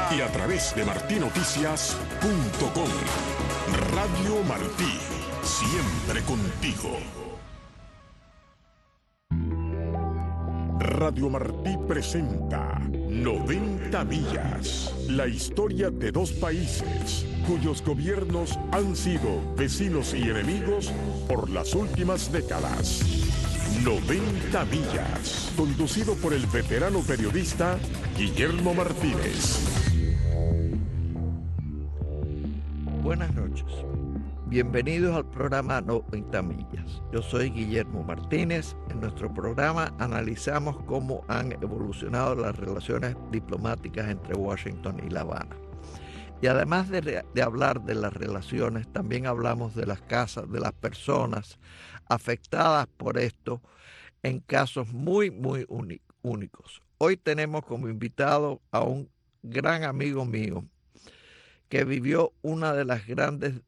y a través de martinoticias.com. Radio Martí, siempre contigo. Radio Martí presenta 90 millas, la historia de dos países cuyos gobiernos han sido vecinos y enemigos por las últimas décadas. 90 millas, conducido por el veterano periodista Guillermo Martínez. Buenas noches. Bienvenidos al programa 90 millas. Yo soy Guillermo Martínez. En nuestro programa analizamos cómo han evolucionado las relaciones diplomáticas entre Washington y La Habana. Y además de hablar de las relaciones, también hablamos de las casas, de las personas afectadas por esto en casos muy únicos. Hoy tenemos como invitado a un gran amigo mío que vivió una de las grandes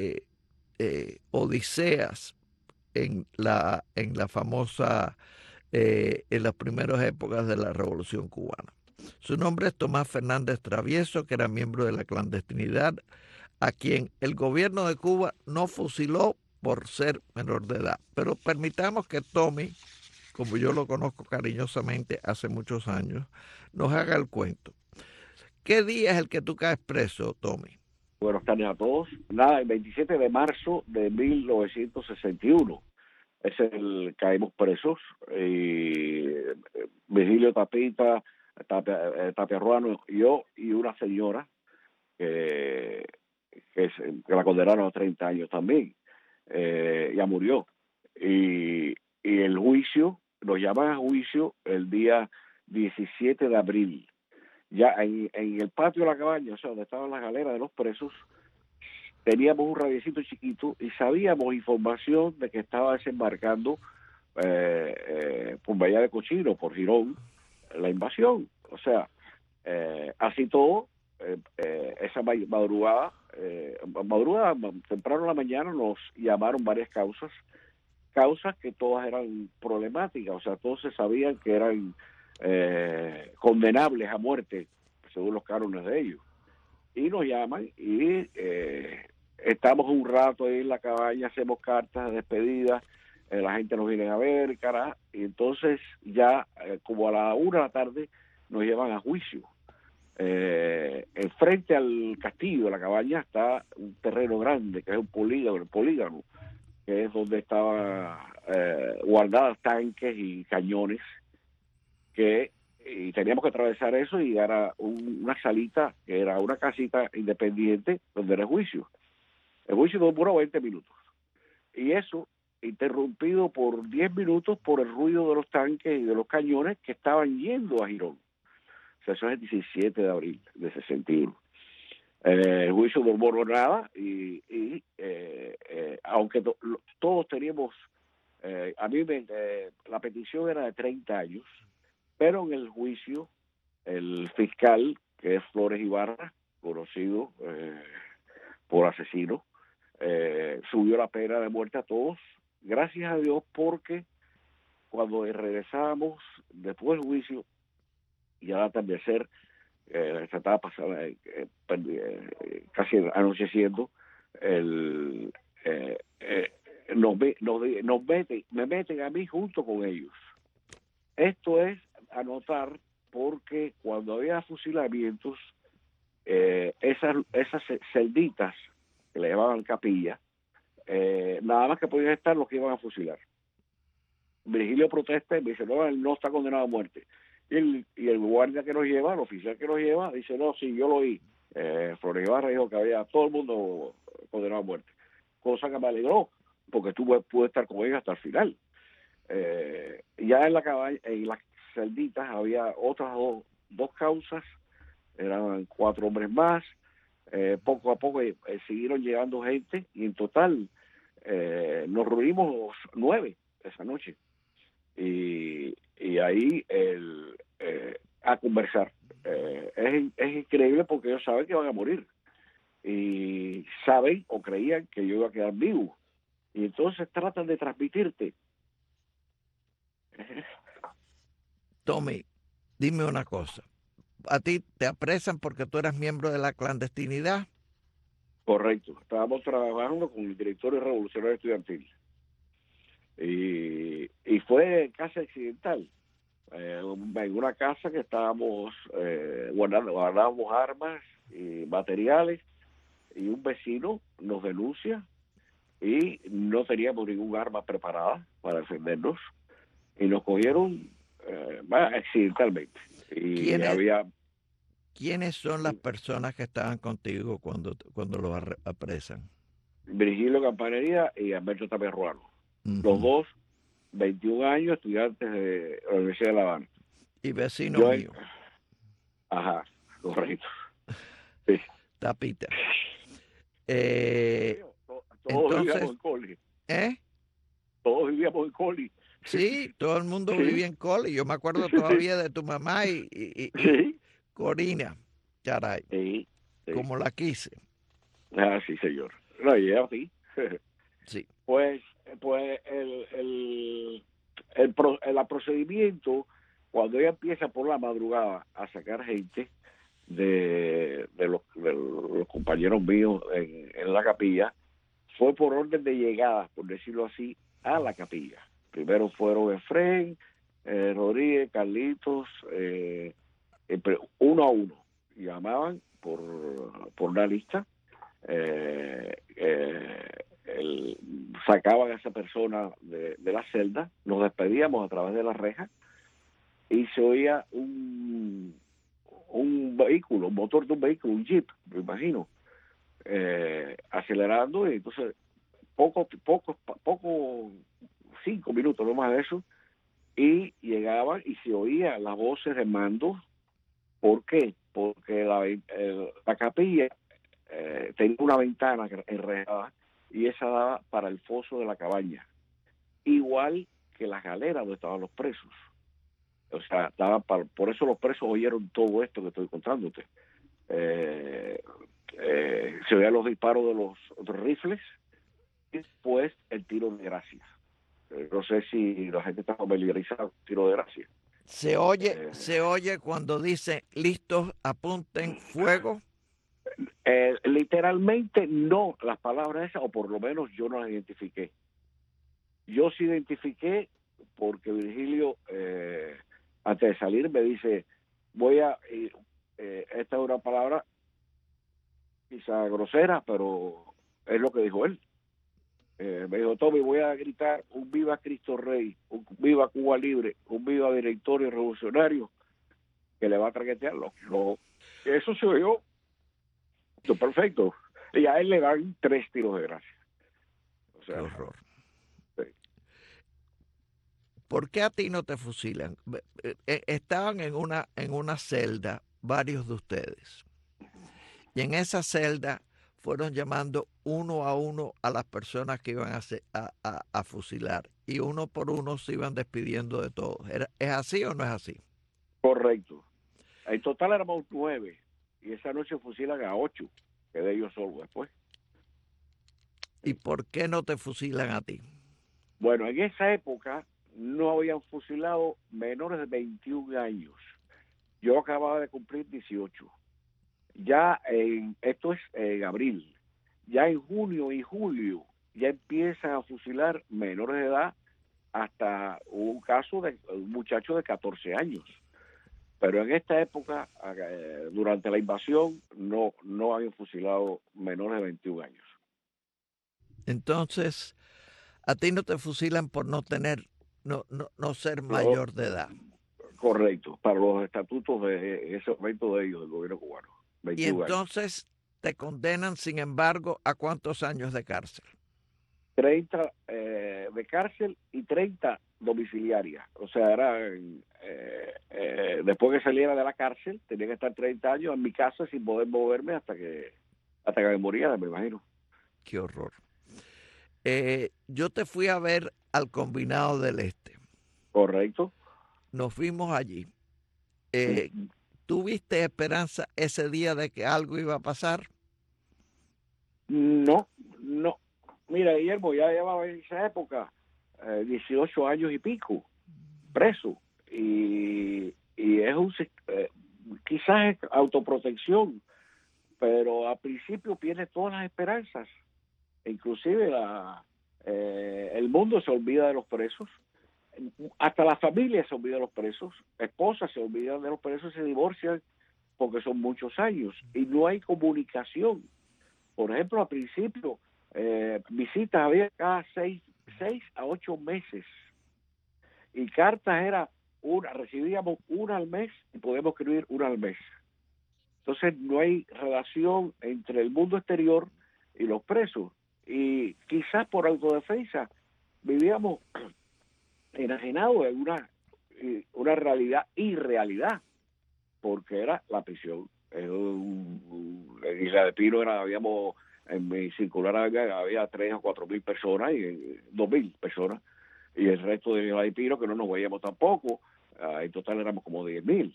odiseas en la famosa, en las primeras épocas de la Revolución Cubana. Su nombre es Tomás Fernández Travieso, que era miembro de la clandestinidad, a quien el gobierno de Cuba no fusiló por ser menor de edad. Pero permitamos que Tommy, como yo lo conozco cariñosamente hace muchos años, nos haga el cuento. ¿Qué día es el que tú caes preso, Tommy? Buenas tardes a todos. Nada, el 27 de marzo de 1961 es el caímos presos. Virgilio Tapia Ruano, yo y una señora que la condenaron a 30 años también. Ya murió. Y el juicio, nos llaman a juicio el día 17 de abril. Ya en el patio de la cabaña, o sea, donde estaban las galeras de los presos, teníamos un radiecito chiquito y sabíamos información de que estaba desembarcando por Bahía de Cochino, por Girón, la invasión. O sea, así todo, esa madrugada, temprano en la mañana, nos llamaron varias causas que todas eran problemáticas, o sea, todos se sabían que eran condenables a muerte según los cánones de ellos, y nos llaman y estamos un rato ahí en la cabaña, hacemos cartas de despedida, la gente nos viene a ver, carajo, y entonces ya como a la 1 de la tarde nos llevan a juicio. Frente al castillo de la cabaña está un terreno grande que es un polígono, que es donde estaban guardados tanques y cañones, y teníamos que atravesar eso y llegar a una salita, que era una casita independiente, donde era el juicio. El juicio duró 20 minutos. Y eso, interrumpido por 10 minutos por el ruido de los tanques y de los cañones que estaban yendo a Girón. O sea, eso es el 17 de abril de 61. El juicio no duró nada y aunque todos teníamos, a mí la petición era de 30 años, pero en el juicio el fiscal, que es Flores Ibarra, conocido por asesino, subió la pena de muerte a todos, gracias a Dios, porque cuando regresábamos después del juicio, ya al atardecer, se estaba pasando, casi anocheciendo, me meten a mí junto con ellos. Esto es anotar, porque cuando había fusilamientos, esas celditas que le llamaban capilla, nada más que podían estar los que iban a fusilar. Virgilio protesta y me dice, no, él no está condenado a muerte. Y el guardia que nos lleva, el oficial que nos lleva, dice, no, sí, yo lo oí. Flores Ibarra dijo que había todo el mundo condenado a muerte. Cosa que me alegró, porque pude estar con ellos hasta el final. Ya en la cabaña, en las celditas, había otras dos causas, eran 4 hombres más. Poco a poco siguieron llegando gente, y en total nos reunimos 9 esa noche. Y ahí a conversar. Es increíble, porque ellos saben que van a morir. Y saben o creían que yo iba a quedar vivo. Y entonces tratan de transmitirte. Tommy, dime una cosa. a ti te apresan porque tú eras miembro de la clandestinidad. Correcto. Estábamos trabajando con el directorio revolucionario estudiantil. Y fue casi accidental. En una casa que estábamos guardábamos armas y materiales, y un vecino nos denuncia y no teníamos ningún arma preparada para defendernos y nos cogieron accidentalmente. Y ¿Quiénes son las personas que estaban contigo cuando los apresan? Virgilio Campanería y Alberto Taperruano. Los dos, 21 años, estudiantes de la Universidad de La Habana. Y vecino mío. Ajá, correcto. Sí. Tapita. Todos vivíamos en Coli. Todos vivíamos en Coli. Sí, todo el mundo vivía en Coli. Yo me acuerdo todavía de tu mamá y Corina. Caray. Sí. Como la quise. Ah, sí, señor. No, y era así. Sí. Pues el procedimiento, cuando ella empieza por la madrugada a sacar gente de los compañeros míos en la capilla, fue por orden de llegada, por decirlo así, a la capilla. Primero fueron Efraín, Rodríguez, Carlitos, uno a uno. Llamaban por una lista. Sacaban a esa persona de la celda, nos despedíamos a través de la reja y se oía un vehículo, un motor de un vehículo, un jeep, me imagino, acelerando, y entonces poco, 5 minutos, no más de eso, y llegaban y se oían las voces de mando. ¿Por qué? Porque la capilla tenía una ventana enrejada y esa daba para el foso de la cabaña, igual que las galeras donde estaban los presos. O sea, por eso los presos oyeron todo esto que estoy contándote. Se oían los disparos de los rifles y después el tiro de gracia. No sé si la gente está familiarizada con el tiro de gracia. Se oye cuando dice listos, apunten, fuego. Literalmente no las palabras esas, o por lo menos yo no las identifiqué. Yo sí identifiqué porque Virgilio, antes de salir, me dice, esta es una palabra quizá grosera, pero es lo que dijo él. Me dijo, Tommy, voy a gritar un viva Cristo Rey, un viva Cuba Libre, un viva Directorio Revolucionario, que le va a traquetearlo. Eso se oyó perfecto. Y a él le dan 3 tiros de gracia. O sea, qué horror. Sí. ¿Por qué a ti no te fusilan? Estaban en una celda varios de ustedes. Y en esa celda fueron llamando uno a uno a las personas que iban a fusilar. Y uno por uno se iban despidiendo de todos. ¿Es así o no es así? Correcto. En total éramos 9. Y esa noche fusilan a 8. Quedé yo solo después. ¿Y por qué no te fusilan a ti? Bueno, en esa época no habían fusilado menores de 21 años. Yo acababa de cumplir 18. Ya esto es en abril. Ya en junio y julio ya empiezan a fusilar menores de edad, hasta un caso de un muchacho de 14 años. Pero en esta época, durante la invasión, no habían fusilado menores de 21 años. Entonces, a ti no te fusilan por no ser mayor de edad. Correcto, para los estatutos de ese momento de ellos, del gobierno cubano. Y entonces te condenan, sin embargo, ¿a cuántos años de cárcel? 30 de cárcel y 30 domiciliaria. O sea, era después que saliera de la cárcel, tenía que estar 30 años en mi casa sin poder moverme hasta que me moría, me imagino. Qué horror. Yo te fui a ver al Combinado del Este. Correcto. Nos fuimos allí. ¿Tuviste esperanza ese día de que algo iba a pasar? No. Mira, Guillermo, ya llevaba en esa época 18 años y pico preso. Y es quizás es autoprotección, pero al principio pierde todas las esperanzas. Inclusive el mundo se olvida de los presos, hasta la familia se olvida de los presos, esposas se olvidan de los presos, se divorcian porque son muchos años y no hay comunicación. Por ejemplo, al principio visitas había cada 6 a 8 meses y cartas era recibíamos una al mes y podemos escribir una al mes. Entonces no hay relación entre el mundo exterior y los presos, y quizás por autodefensa vivíamos enajenados en una realidad irrealidad, porque era la prisión. En Isla de Pino en mi circular había 3 o 4 mil personas y 2.000 personas, y el resto de Isla de Pino que no nos veíamos tampoco, en total éramos como 10.000.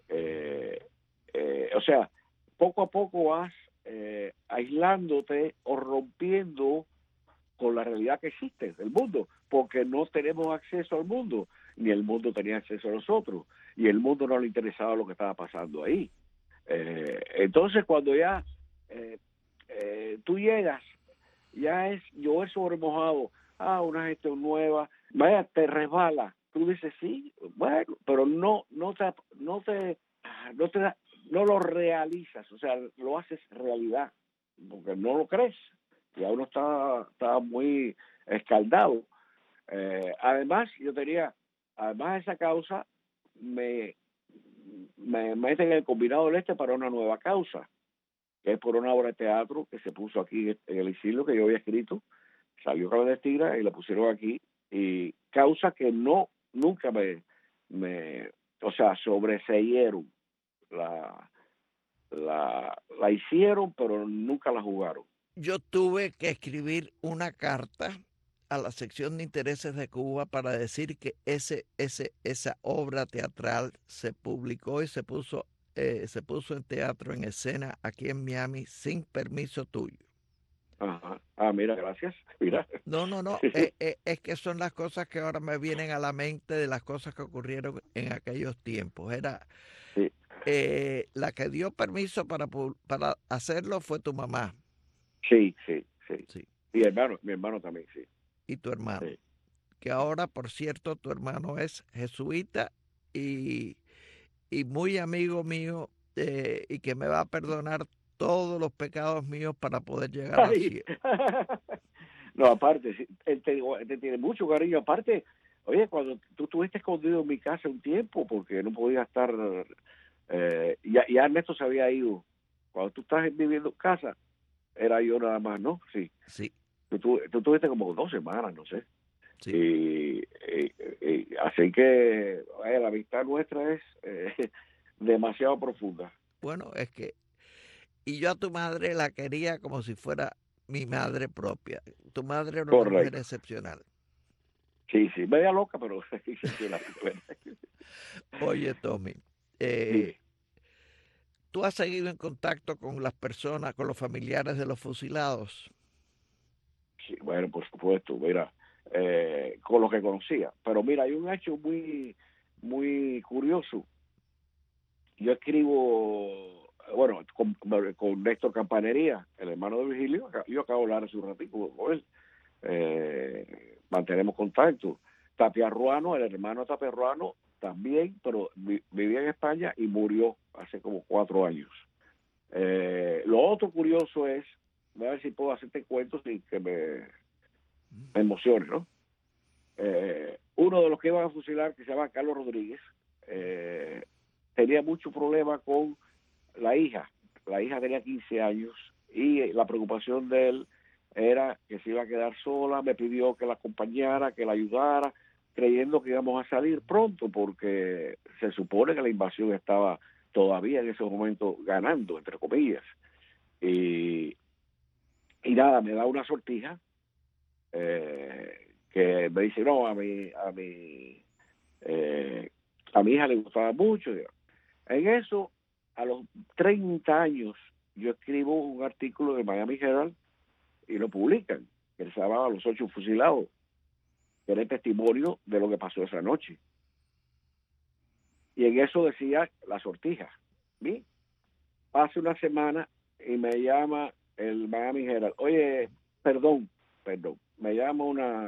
O sea, poco a poco vas aislándote o rompiendo con la realidad que existe del mundo, porque no tenemos acceso al mundo, ni el mundo tenía acceso a nosotros, y el mundo no le interesaba lo que estaba pasando ahí. Entonces, cuando ya tú llegas, ya es llover sobre mojado, una gestión nueva, vaya, te resbala. Tú dices, sí, bueno, pero no lo realizas, o sea, lo haces realidad, porque no lo crees. Ya uno está muy escaldado. Además de esa causa, me meten en el Combinado del Este para una nueva causa, que es por una obra de teatro que se puso aquí en el exilio, que yo había escrito, salió clandestina y la pusieron aquí, y causa que nunca o sea, sobreseyeron, la hicieron, pero nunca la jugaron. Yo tuve que escribir una carta a la sección de intereses de Cuba para decir que esa obra teatral se publicó y se puso en teatro, en escena aquí en Miami sin permiso tuyo. Ajá. Mira, gracias. Mira. No. Es que son las cosas que ahora me vienen a la mente de las cosas que ocurrieron en aquellos tiempos. Sí. La que dio permiso para hacerlo fue tu mamá. Sí. Y mi hermano también, sí. Y tu hermano. Sí. Que ahora, por cierto, tu hermano es jesuita y muy amigo mío, y que me va a perdonar todos los pecados míos para poder llegar al cielo. No, aparte, él te tiene mucho cariño. Aparte, oye, cuando tú estuviste escondido en mi casa un tiempo porque no podía estar, ya Ernesto se había ido. Cuando tú estás viviendo en casa, era yo nada más, ¿no? Sí. Sí. Tú estuviste como 2 semanas, no sé. Sí. Y así que la amistad nuestra es demasiado profunda. Bueno, es que, y yo a tu madre la quería como si fuera mi madre propia. Tu madre era una mujer excepcional. Sí, media loca, pero excepcional. Oye, Tommy, ¿tú has seguido en contacto con las personas, con los familiares de los fusilados? Sí, bueno, por supuesto, mira, con lo que conocía. Pero mira, hay un hecho muy, muy curioso. Yo escribo, bueno, con Néstor Campanería, el hermano de Virgilio, yo acabo de hablar hace un ratito con él. Mantenemos contacto. Tapia Ruano, el hermano de Tapia Ruano, también, pero vivía en España y murió hace como 4 años. Lo otro curioso es, voy a ver si puedo hacerte cuentos sin que me emocione, ¿no? Uno de los que iban a fusilar, que se llama Carlos Rodríguez, tenía mucho problema con la hija. La hija tenía 15 años y la preocupación de él era que se iba a quedar sola. Me pidió que la acompañara, que la ayudara, creyendo que íbamos a salir pronto, porque se supone que la invasión estaba todavía en ese momento ganando, entre comillas. Y nada, me da una sortija que me dice, no, a mi hija le gustaba mucho. En eso, a los 30 años, yo escribo un artículo de Miami Herald y lo publican, que se llamaba Los 8 fusilados, que era el testimonio de lo que pasó esa noche. Y en eso decía la sortija, Bien, pasa una semana y me llama el Miami Herald. Oye, perdón, me llama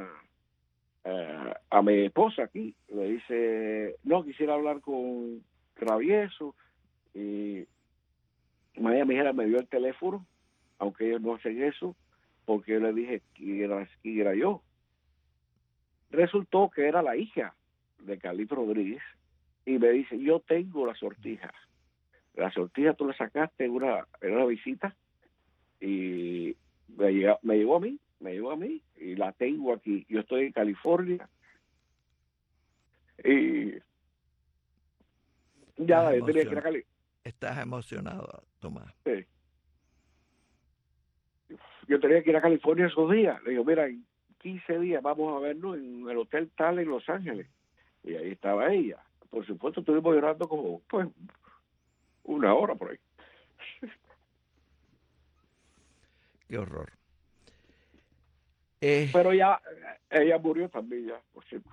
a mi esposa aquí, le dice, no, quisiera hablar con Travieso, y Miami Herald me dio el teléfono, aunque ellos no hacen eso, porque yo le dije quién era yo. Resultó que era la hija de Carlito Rodríguez, y me dice, yo tengo las sortijas. La sortija tú la sacaste en una visita, y me llegó a mí, y la tengo aquí. Yo estoy en California, y ya yo tenía que ir a Cali. Estás emocionado, Tomás. Sí. Yo tenía que ir a California esos días. Le digo, mira, en 15 días vamos a vernos en el Hotel Tal en Los Ángeles. Y ahí estaba ella. Por supuesto, estuvimos llorando como, pues, una hora por ahí. Qué horror. Pero ya, ella murió también ya, por cierto.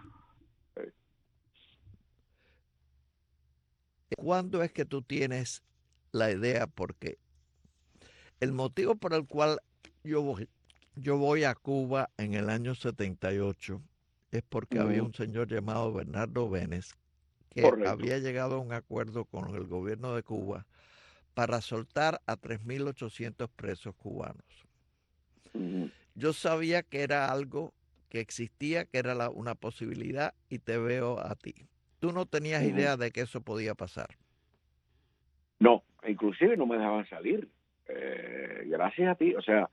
¿Cuándo es que tú tienes la idea? Porque el motivo por el cual yo voy a Cuba en el año 78 es porque había un señor llamado Bernardo Benes que Correcto. había llegado a un acuerdo con el gobierno de Cuba para soltar a 3.800 presos cubanos. Yo sabía que era algo que existía, que era una posibilidad, y te veo a ti. ¿Tú no tenías idea de que eso podía pasar? No, inclusive no me dejaban salir. Gracias a ti, o sea,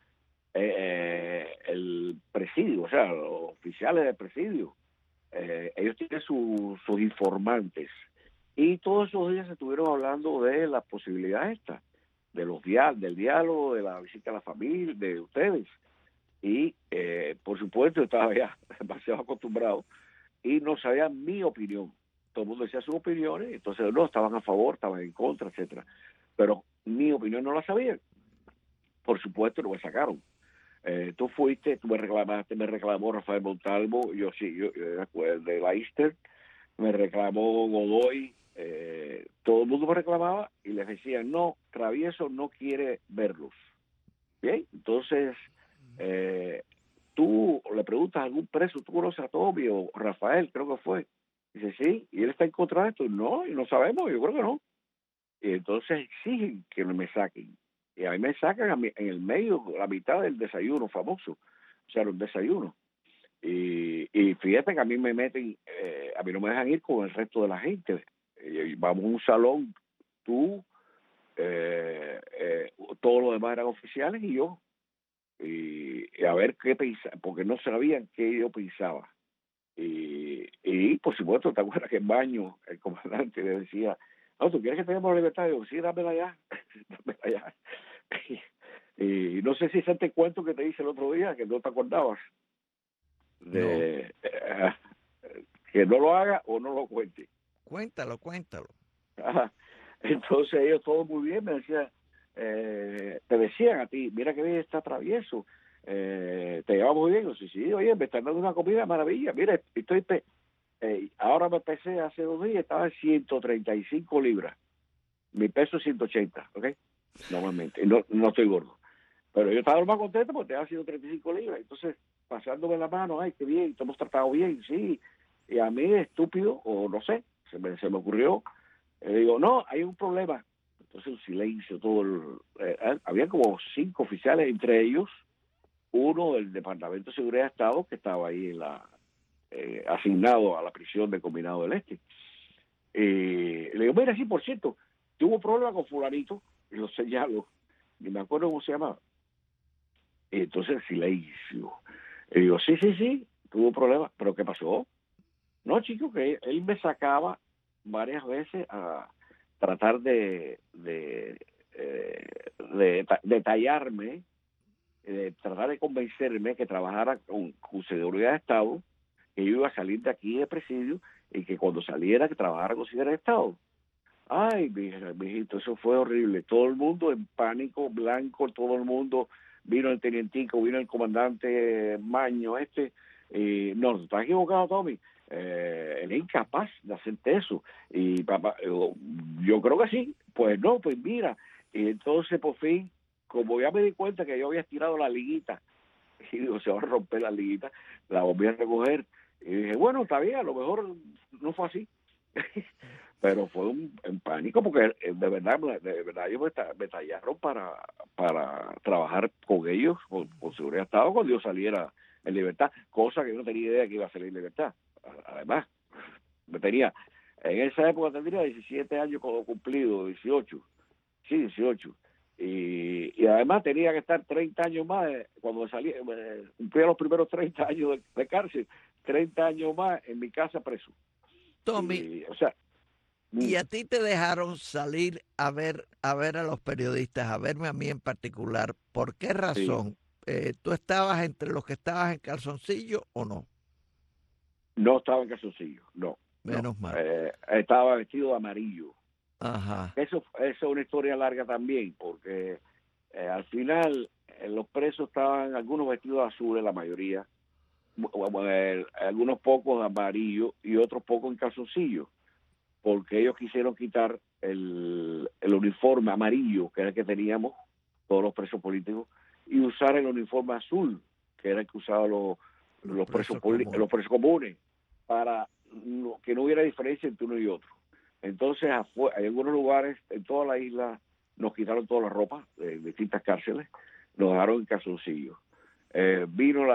el presidio, o sea, los oficiales del presidio, ellos tienen sus informantes, y todos esos días se estuvieron hablando de la posibilidad esta, del diálogo, de la visita a la familia, de ustedes, y por supuesto yo estaba ya demasiado acostumbrado y no sabía mi opinión. Todo el mundo decía sus opiniones, entonces no, estaban a favor, estaban en contra, etcétera, pero mi opinión no la sabían. Por supuesto no me sacaron. Tú fuiste, tú me reclamó Rafael Montalvo, yo de Leicester, me reclamó Godoy, todo el mundo me reclamaba y les decía, no, Travieso no quiere verlos. Bien, entonces tú le preguntas a algún preso, tú conoces a Toby o Rafael, creo que fue, dice sí, y él está en contra de esto, no, y no sabemos, yo creo que no. Y entonces exigen que me saquen. Y a mí me sacan en el medio, la mitad del desayuno famoso, o sea, los desayunos. Y fíjate que a mí me meten, a mí no me dejan ir con el resto de la gente. Vamos a un salón, tú, todos los demás eran oficiales y yo. Y a ver qué pensaba, porque no sabían qué yo pensaba. Y por supuesto, ¿te acuerdas que en baño el comandante le decía, no, ¿tú quieres que tengamos la libertad? Y yo, sí, dámela ya, dámela ya. Y no sé si ese te cuento que te hice el otro día, que no te acordabas, de que no lo haga o no lo cuente. Cuéntalo. Entonces ellos todos muy bien me decían, te decían a ti, mira que bien está Travieso, te llevamos muy bien. Yo, sí, oye, me están dando una comida maravilla, mira, ahora me pesé hace 2 días, estaba en 135 libras, mi peso es 180, ¿ok? Normalmente, y no estoy gordo, pero yo estaba más contento porque te ha sido 35 libras, entonces pasándome la mano, ay, qué bien, te hemos tratado bien, sí, y a mí estúpido, o no sé, se me ocurrió, digo, no, hay un problema. Entonces un silencio, había como 5 oficiales, entre ellos uno del Departamento de Seguridad de Estado que estaba ahí asignado a la prisión de Combinado del Este. Le digo, mira, sí, por cierto, tuvo problema con fulanito, y lo señalo, ni me acuerdo cómo se llamaba. Y entonces silencio. Y digo, sí, tuvo problema, pero ¿qué pasó? No, chico, que él me sacaba varias veces a tratar de tallarme, de tratar de convencerme que trabajara con seguridad de Estado, que yo iba a salir de aquí de presidio y que cuando saliera que trabajara con seguridad de Estado. Ay, mijito, eso fue horrible. Todo el mundo en pánico, blanco, todo el mundo, vino el tenientico, vino el comandante Maño, no, estás equivocado, Tommy. él es incapaz de hacerte eso. Y papá, yo creo que sí. Pues no, pues mira. Y entonces por fin, como ya me di cuenta que yo había estirado la liguita, y digo, se va a romper la liguita, la volví a recoger. Y dije, bueno, está bien, a lo mejor no fue así. Pero fue un pánico porque de verdad ellos me tallaron para trabajar con ellos, con seguridad de Estado, cuando yo saliera en libertad, cosa que yo no tenía idea que iba a salir en libertad. Además, en esa época tendría 17 años cumplido, 18, sí, 18. Y además tenía que estar 30 años más, cuando salí, cumplía los primeros 30 años de cárcel, 30 años más en mi casa preso. Tommy, O sea, ¿y a ti te dejaron salir a ver a los periodistas, a verme a mí en particular? ¿Por qué razón? Sí. ¿Tú estabas entre los que estabas en calzoncillo o no? No estaba en calzoncillo, no. Menos mal. Estaba vestido de amarillo. Ajá. Eso es una historia larga también, porque al final los presos estaban algunos vestidos de azul, la mayoría, algunos pocos de amarillo y otros pocos en calzoncillo, porque ellos quisieron quitar el uniforme amarillo, que era el que teníamos todos los presos políticos, y usar el uniforme azul, que era el que usaban los presos comunes, para que no hubiera diferencia entre uno y otro. Entonces, hay algunos lugares en toda la isla nos quitaron toda la ropa de distintas cárceles, nos dejaron en calzoncillos. Vino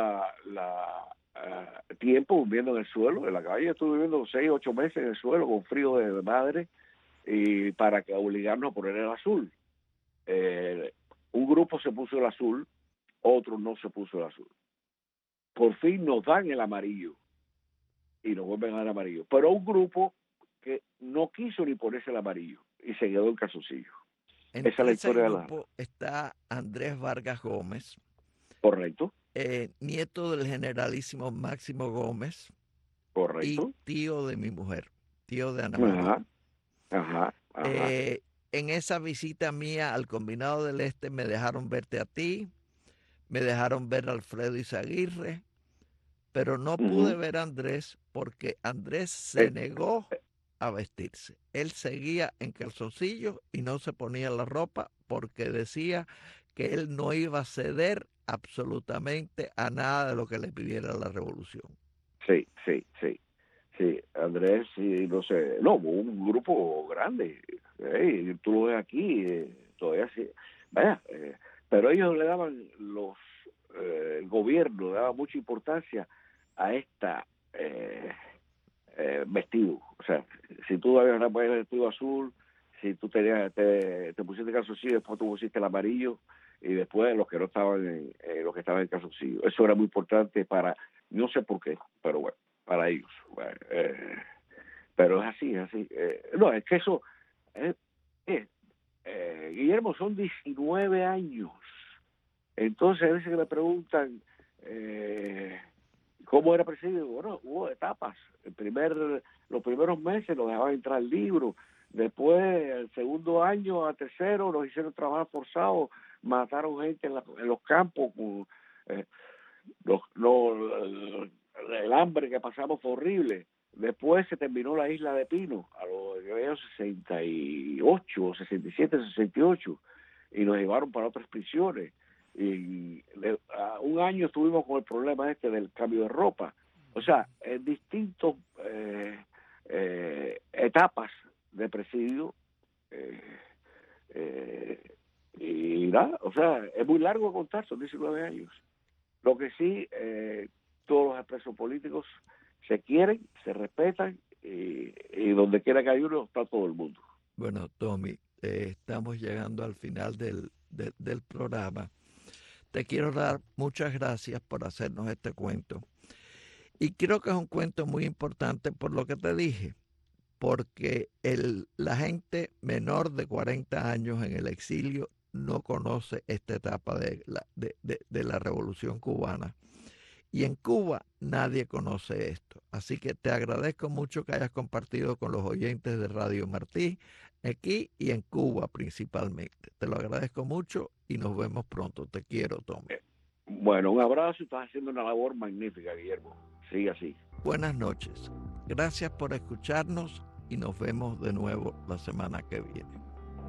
tiempo viviendo en el suelo, en la calle. Estuve viviendo 6, 8 meses en el suelo con frío de madre, y para obligarnos a poner el azul. Un grupo se puso el azul, otro no se puso el azul. Por fin nos dan el amarillo y nos vuelven a dar amarillo. Pero un grupo que no quiso ni ponerse el amarillo y se quedó en calzoncillo. Esa es la historia de grupo. Está Andrés Vargas Gómez. Correcto. Nieto del generalísimo Máximo Gómez. Correcto. Y tío de mi mujer, tío de Ana María. Ajá. En esa visita mía al Combinado del Este me dejaron verte a ti, me dejaron ver a Alfredo Izaguirre, pero no pude ver a Andrés porque Andrés se negó a vestirse. Él seguía en calzoncillos y no se ponía la ropa porque decía que él no iba a ceder absolutamente a nada de lo que le pidiera la revolución. Sí, Andrés, sí, no sé, no, un grupo grande, tú lo ves aquí, todavía sí, vaya, pero ellos le daban el gobierno le daba mucha importancia a esta vestido, o sea, si tú habías el vestido azul, si tú te pusiste calzoncillo, después tú pusiste el amarillo, y después los que no estaban los que estaban en calzoncillo, eso era muy importante para, no sé por qué, pero bueno, para ellos. Pero es así. No, es que eso, Guillermo, son 19 años. Entonces, a veces que me preguntan cómo era presidido. Bueno, hubo etapas. Los primeros meses nos dejaban entrar al libro. Después, el segundo año a tercero, nos hicieron trabajar forzados, mataron gente en los campos. El hambre que pasamos fue horrible. Después se terminó la isla de Pino a los 68, 67, 68 y nos llevaron para otras prisiones. Y un año estuvimos con el problema del cambio de ropa. O sea, en distintos etapas de presidio, y nada, o sea, es muy largo contar, son 19 años. Lo que sí, todos los presos políticos se quieren, se respetan, y donde quiera que hay uno está todo el mundo. Bueno, Tommy, estamos llegando al final del programa. Te quiero dar muchas gracias por hacernos este cuento. Y creo que es un cuento muy importante por lo que te dije, porque la gente menor de 40 años en el exilio no conoce esta etapa de la Revolución Cubana. Y en Cuba nadie conoce esto. Así que te agradezco mucho que hayas compartido con los oyentes de Radio Martí, aquí y en Cuba principalmente. Te lo agradezco mucho y nos vemos pronto. Te quiero, Tommy. Bueno, un abrazo. Estás haciendo una labor magnífica, Guillermo. Sigue así. Buenas noches. Gracias por escucharnos y nos vemos de nuevo la semana que viene.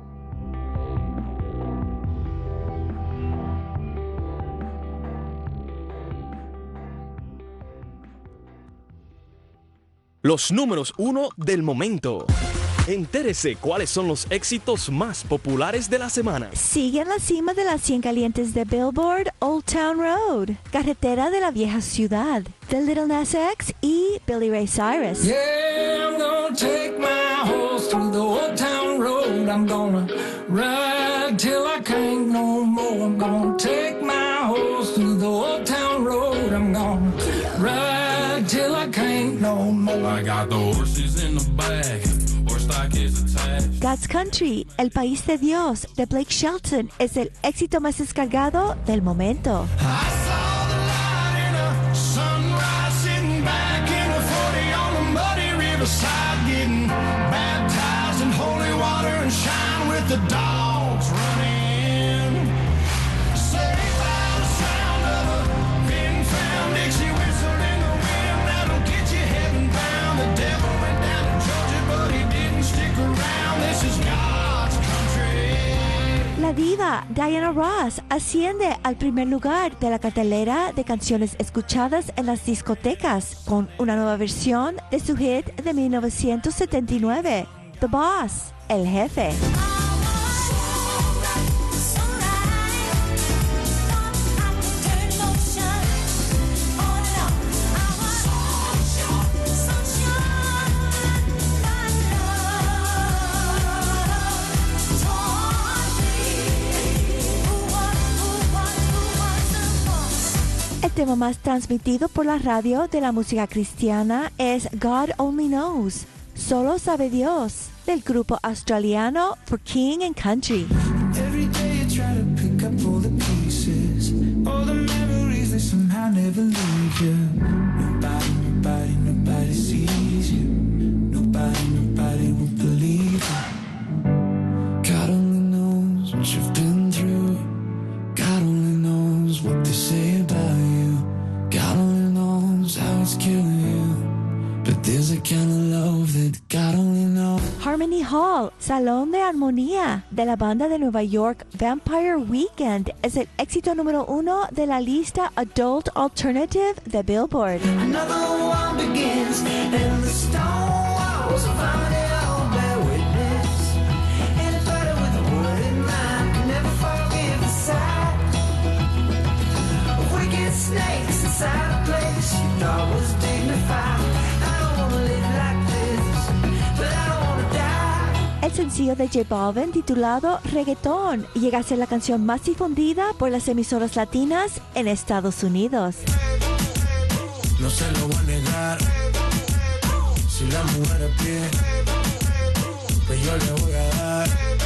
Los números 1 del momento. Entérese cuáles son los éxitos más populares de la semana. Sigue en la cima de las 100 calientes de Billboard, Old Town Road, Carretera de la Vieja Ciudad, de Little Nas X y Billy Ray Cyrus. Yeah, I'm gonna take my horse through the Old Town Road. I'm gonna ride till I can't no more. I'm gonna take my horse through the Old Town Road. I'm gonna ride till I can't no more. I got the horses in the back. God's Country, El País de Dios, de Blake Shelton, es el éxito más descargado del momento. I saw the light in a sunrise, sitting back in a 40 on the muddy riverside, getting baptized in holy water and shine with the dogs running. Saved by the sound of a pin-found Dixie whistle in the wind that'll get you heaven bound. The devil went down to Georgia, but he didn't stick around. This is God's country. La diva Diana Ross asciende al primer lugar de la cartelera de canciones escuchadas en las discotecas con una nueva versión de su hit de 1979, The Boss, El Jefe. El tema más transmitido por la radio de la música cristiana es God Only Knows, Solo Sabe Dios, del grupo australiano For King and Country. Every day you try to pick up all the pieces, all the memories that somehow never leave you. Nobody sees you. Nobody will believe you. God only knows what you've been through. God only knows what they say about you. God only knows how it's killing you. But there's a kind of love that God only knows. Harmony Hall, Salón de Armonía, de la banda de Nueva York Vampire Weekend, es el éxito número 1 de la lista Adult Alternative de Billboard. Another one begins, and the stone walls of harmony all bear witness. Anybody with a word in mind can never forgive the sight of wicked snakes inside a place you thought was dignified. I don't wanna live like this, but I don't wanna die. El sencillo de J Balvin titulado Reggaetón llega a ser la canción más difundida por las emisoras latinas en Estados Unidos. No se lo voy a negar. Si la mujer a pie, pues yo le voy a dar.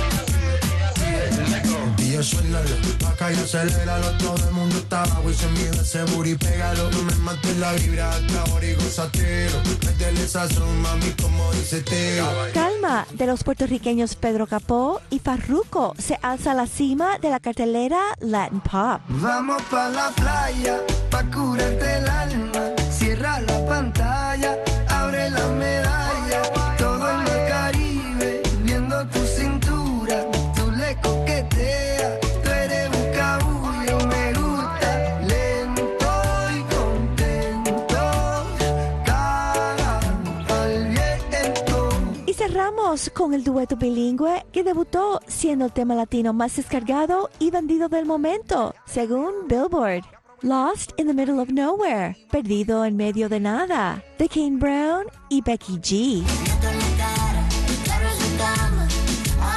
Y yo suéltalo, acá y aceléralo. Todo el mundo está abajo y se mide ese booty, pégalo. No me mates la vibra hasta ahora y gozatelo. Métele sazón, mami, como dice Teo. Calma, de los puertorriqueños Pedro Capó y Farruko, se alza a la cima de la cartelera Latin Pop. Vamos pa' la playa, pa' curarte el alma. Cierra la pantalla, abre la medalla. Todo en el Caribe, viendo tu cintura. Tú le coqueteas, tú eres un cabullo. Me gusta lento y contento. Cara al viento. Y cerramos con el dueto bilingüe que debutó siendo el tema latino más descargado y vendido del momento, según Billboard. Lost in the Middle of Nowhere, Perdido en Medio de Nada, de Kane Brown y Becky G.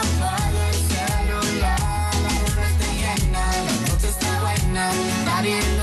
Nadie